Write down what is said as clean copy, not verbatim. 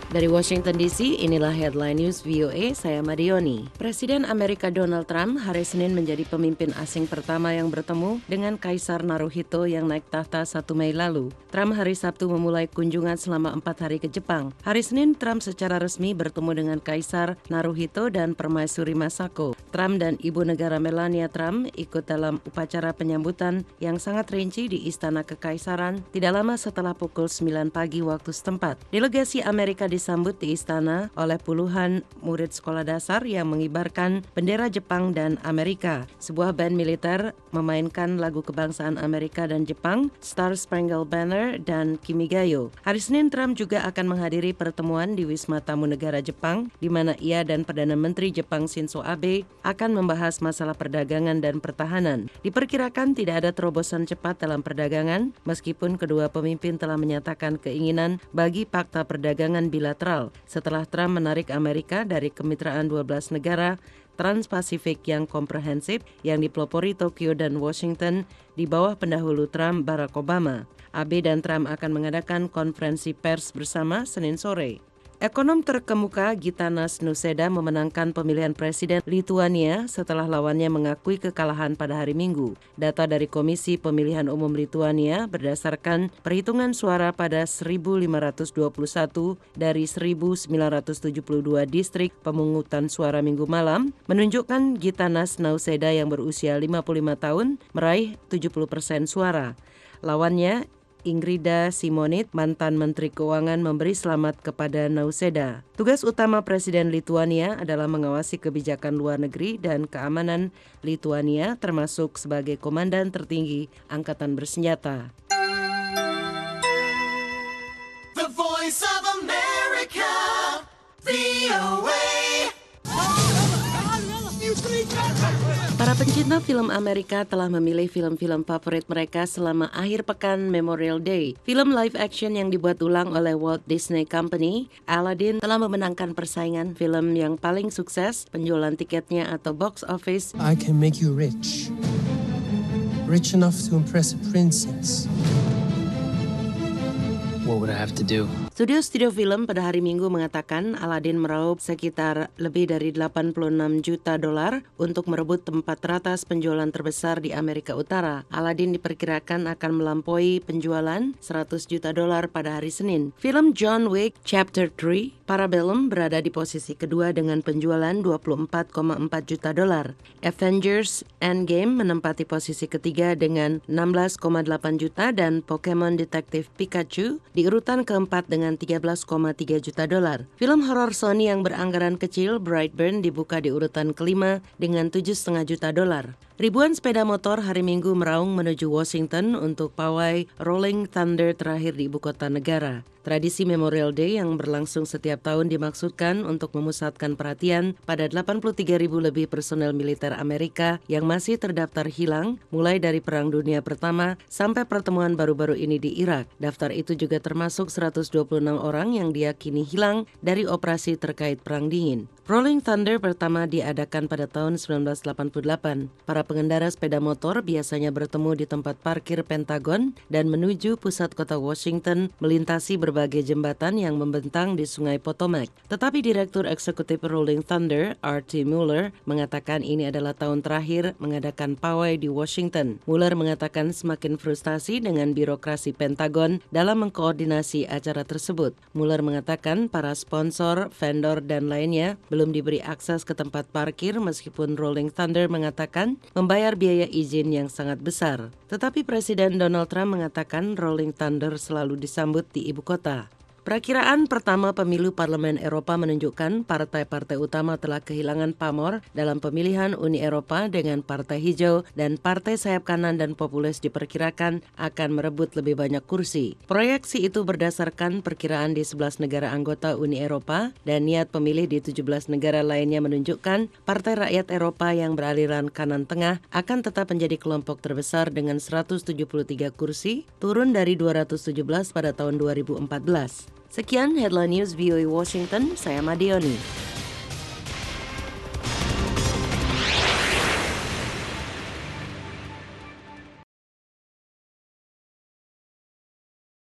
Dari Washington DC, inilah Headline News VOA, saya Madioni. Presiden Amerika Donald Trump hari Senin menjadi pemimpin asing pertama yang bertemu dengan Kaisar Naruhito yang naik tahta 1 Mei lalu. Trump hari Sabtu memulai kunjungan selama 4 hari ke Jepang. Hari Senin, Trump secara resmi bertemu dengan Kaisar Naruhito dan Permaisuri Masako. Trump dan Ibu Negara Melania Trump ikut dalam upacara penyambutan yang sangat rinci di Istana Kekaisaran tidak lama setelah pukul 9 pagi waktu setempat. Delegasi Amerika disambut di istana oleh puluhan murid sekolah dasar yang mengibarkan bendera Jepang dan Amerika. Sebuah band militer memainkan lagu kebangsaan Amerika dan Jepang, Star Spangled Banner dan Kimigayo. Hari Senin, Trump juga akan menghadiri pertemuan di Wisma Tamu Negara Jepang, di mana ia dan Perdana Menteri Jepang Shinzo Abe akan membahas masalah perdagangan dan pertahanan. Diperkirakan tidak ada terobosan cepat dalam perdagangan, meskipun kedua pemimpin telah menyatakan keinginan bagi fakta perdagangan bilateral setelah Trump menarik Amerika dari kemitraan 12 negara Trans-Pasifik yang komprehensif yang dipelopori Tokyo dan Washington di bawah pendahulu Trump, Barack Obama. Abe dan Trump akan mengadakan konferensi pers bersama Senin sore. Ekonom terkemuka Gitanas Nausėda memenangkan pemilihan presiden Lituania setelah lawannya mengakui kekalahan pada hari Minggu. Data dari Komisi Pemilihan Umum Lituania berdasarkan perhitungan suara pada 1.521 dari 1.972 distrik pemungutan suara Minggu malam menunjukkan Gitanas Nausėda yang berusia 55 tahun meraih 70% suara. Lawannya Ingrida Simonit, mantan Menteri Keuangan, memberi selamat kepada Nausėda. Tugas utama Presiden Lituania adalah mengawasi kebijakan luar negeri dan keamanan Lituania, termasuk sebagai komandan tertinggi Angkatan Bersenjata. The Voice of America, VOA. Para pencinta film Amerika telah memilih film-film favorit mereka selama akhir pekan Memorial Day. Film live action yang dibuat ulang oleh Walt Disney Company, Aladdin, telah memenangkan persaingan film yang paling sukses, penjualan tiketnya atau box office. I can make you rich. Rich enough to impress a princess. What would I have to do? Studio film pada hari Minggu mengatakan Aladdin meraup sekitar lebih dari 86 juta dolar untuk merebut tempat teratas penjualan terbesar di Amerika Utara. Aladdin diperkirakan akan melampaui penjualan 100 juta dolar pada hari Senin. Film John Wick Chapter 3 Parabellum berada di posisi kedua dengan penjualan 24,4 juta dolar. Avengers Endgame menempati posisi ketiga dengan 16,8 juta dan Pokemon Detective Pikachu di urutan keempat dengan 13,3 juta dolar. Film horor Sony yang beranggaran kecil Brightburn dibuka di urutan kelima dengan 7,5 juta dolar. Ribuan sepeda motor hari Minggu meraung menuju Washington untuk pawai Rolling Thunder terakhir di ibu kota negara. Tradisi Memorial Day yang berlangsung setiap tahun dimaksudkan untuk memusatkan perhatian pada 83.000 lebih personel militer Amerika yang masih terdaftar hilang mulai dari Perang Dunia Pertama sampai pertemuan baru-baru ini di Irak. Daftar itu juga termasuk 126 orang yang diyakini hilang dari operasi terkait Perang Dingin. Rolling Thunder pertama diadakan pada tahun 1988. Para pengendara sepeda motor biasanya bertemu di tempat parkir Pentagon dan menuju pusat kota Washington melintasi berbagai jembatan yang membentang di Sungai Potomac. Tetapi Direktur Eksekutif Rolling Thunder, R.T. Mueller, mengatakan ini adalah tahun terakhir mengadakan pawai di Washington. Mueller mengatakan semakin frustasi dengan birokrasi Pentagon dalam mengkoordinasi acara tersebut. Mueller mengatakan para sponsor, vendor, dan lainnya belum diberi akses ke tempat parkir meskipun Rolling Thunder mengatakan membayar biaya izin yang sangat besar. Tetapi Presiden Donald Trump mengatakan Rolling Thunder selalu disambut di ibu kota. Perakiraan pertama pemilu Parlemen Eropa menunjukkan partai-partai utama telah kehilangan pamor dalam pemilihan Uni Eropa dengan Partai Hijau dan Partai Sayap Kanan dan Populis diperkirakan akan merebut lebih banyak kursi. Proyeksi itu berdasarkan perkiraan di 11 negara anggota Uni Eropa dan niat pemilih di 17 negara lainnya menunjukkan Partai Rakyat Eropa yang beraliran kanan tengah akan tetap menjadi kelompok terbesar dengan 173 kursi, turun dari 217 pada tahun 2014. Sekian Headline News VOA Washington, saya Madioni.